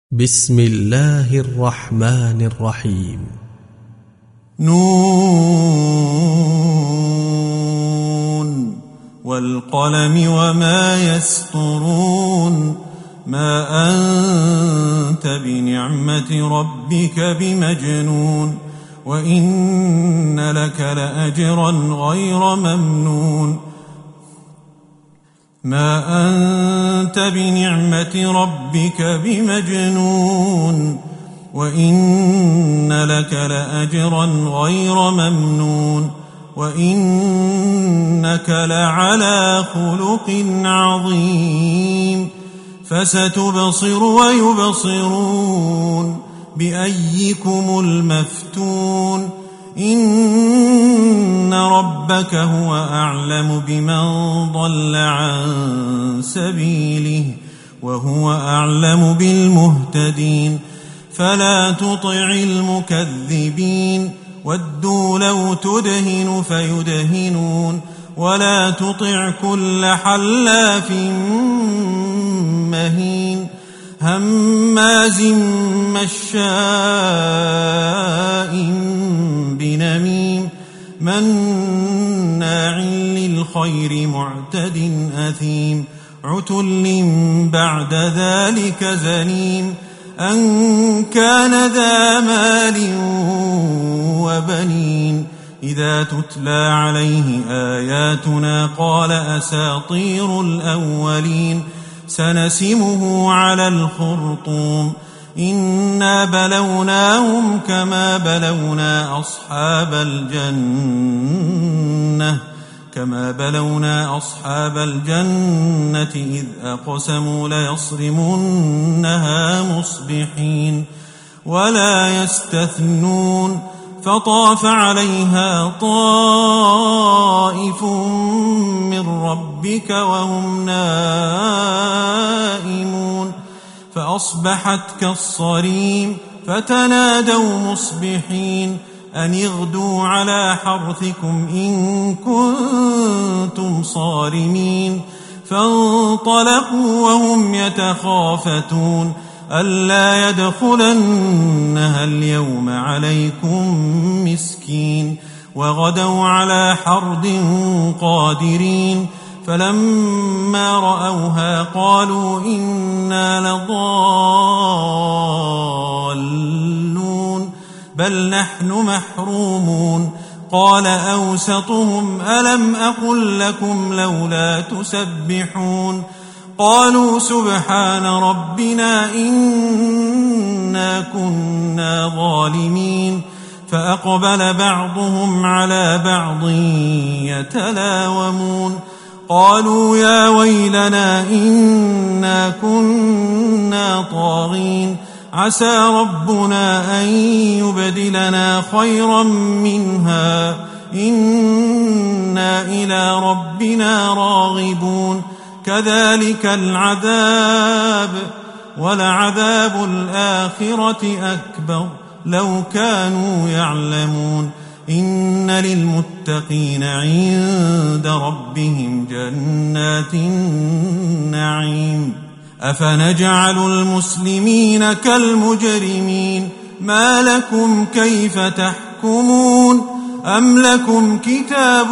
بسم الله الرحمن الرحيم. نون والقلم وما يسطرون ما أنت بنعمة ربك بمجنون وإن لك لأجرا غير ممنون ما أنت بنعمة ربك بمجنون وإن لك لأجرا غير ممنون وإنك لعلى خلق عظيم فستبصر ويبصرون بأيكم المفتون إن ربك هو أعلم بمن ضل عن سبيله وهو أعلم بالمهتدين فلا تطع المكذبين ودوا لو تدهن فيدهنون ولا تطع كل حلاف مهين هماز مشاء بنميم مناع للخير معتد أثيم عتل بعد ذلك زنيم أن كان ذا مال وبنين إذا تتلى عليه آياتنا قال أساطير الأولين سنسمه على الخرطوم إنا بلوناهم كما بلونا أصحاب الجنة إذ أقسموا ليصرمنها مصبحين ولا يستثنون فطاف عليها طائف من ربك وهم نائمون فأصبحت كالصريم فتنادوا مصبحين أن اغدوا على حرثكم إن كنتم صارمين فانطلقوا وهم يتخافتون ألا يدخلنها اليوم عليكم مسكين وغدوا على حرد قادرين فلما رأوها قالوا إنا لضالون بل نحن محرومون قال أوسطهم ألم أقل لكم لولا تسبحون قالوا سبحان ربنا إنا كنا ظالمين فأقبل بعضهم على بعض يتلاومون قالوا يا ويلنا إنا كنا طاغين عسى ربنا أن يبدلنا خيرا منها إنا إلى ربنا راغبون كذلك العذاب ولعذاب الآخرة أكبر لو كانوا يعلمون إن للمتقين عند ربهم جنات النعيم أفنجعل المسلمين كالمجرمين ما لكم كيف تحكمون أم لكم كتاب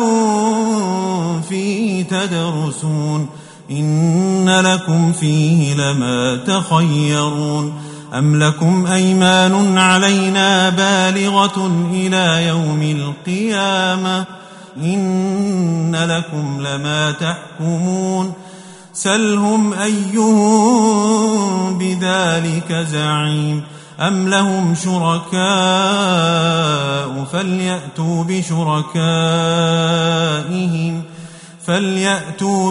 فيه تدرسون إن لكم فيه لما تخيرون أم لكم أيمان علينا بالغة إلى يوم القيامة إن لكم لما تحكمون سلهم أيهم بذلك زعيم أم لهم شركاء فليأتوا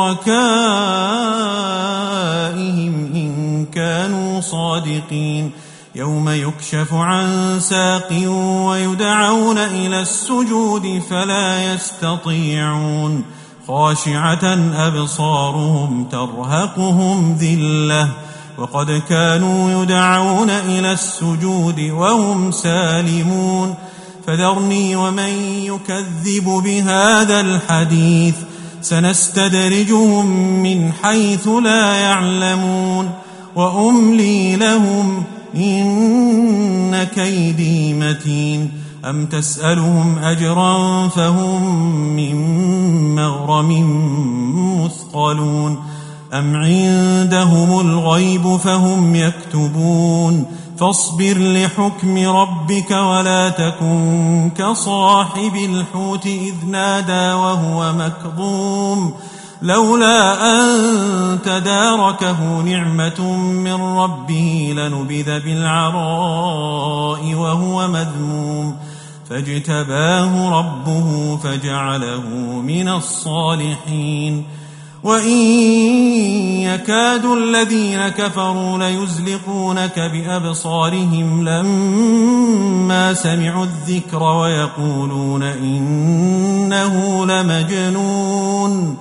بشركائهم إن كانوا صادقين يوم يكشف عن ساق ويدعون إلى السجود فلا يستطيعون خاشعة أبصارهم ترهقهم ذلة وقد كانوا يدعون إلى السجود وهم سالمون فذرني ومن يكذب بهذا الحديث سنستدرجهم من حيث لا يعلمون وأملي لهم إن كيدي متين أم تسألهم أجرا فهم من مغرم مثقلون أم عندهم الغيب فهم يكتبون فاصبر لحكم ربك ولا تكن كصاحب الحوت إذ نادى وهو مكظوم لولا أن تداركه نعمة من ربه لنبذ بالعراء وهو مذموم فاجتباه ربه فجعله من الصالحين وإن يكاد الذين كفروا ليزلقونك بأبصارهم لما سمعوا الذكر ويقولون إنه لمجنون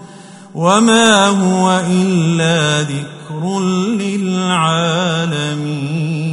وما هو إلا ذكر للعالمين.